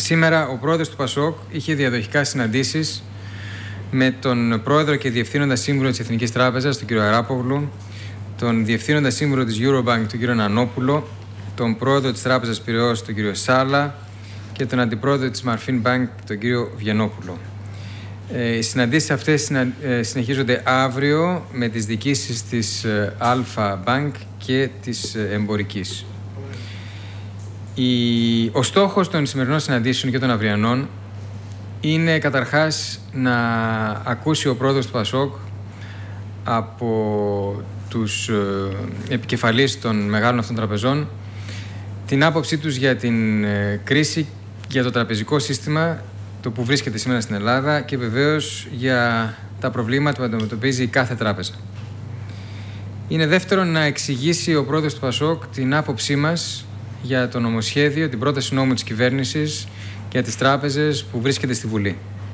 Σήμερα ο πρόεδρος του ΠΑΣΟΚ είχε διαδοχικά συναντήσεις με τον πρόεδρο και διευθύνοντα σύμβουλο της Εθνικής Τράπεζας, τον κύριο Αράπογλου, τον διευθύνοντα σύμβουλο της Eurobank, τον κύριο Νανόπουλο, τον πρόεδρο της Τράπεζας Πειραιώς, τον κύριο Σάλα και τον αντιπρόεδρο της Marfin Bank, τον κύριο Βιενόπουλο. Οι συναντήσεις αυτές συνεχίζονται αύριο με τις διοικήσεις της Αλφα Bank και της Εμπορικής. Ο στόχος των σημερινών συναντήσεων και των αυριανών είναι καταρχάς να ακούσει ο πρόεδρος του ΠΑΣΟΚ από τους επικεφαλείς των μεγάλων αυτών τραπεζών την άποψή τους για την κρίση, για το τραπεζικό σύστημα, το που βρίσκεται σήμερα στην Ελλάδα και βεβαίως για τα προβλήματα που αντιμετωπίζει κάθε τράπεζα. Είναι δεύτερον να εξηγήσει ο πρόεδρος του ΠΑΣΟΚ την άποψή μας για το νομοσχέδιο, την πρόταση νόμου της κυβέρνησης για τις τράπεζες που βρίσκεται στη Βουλή.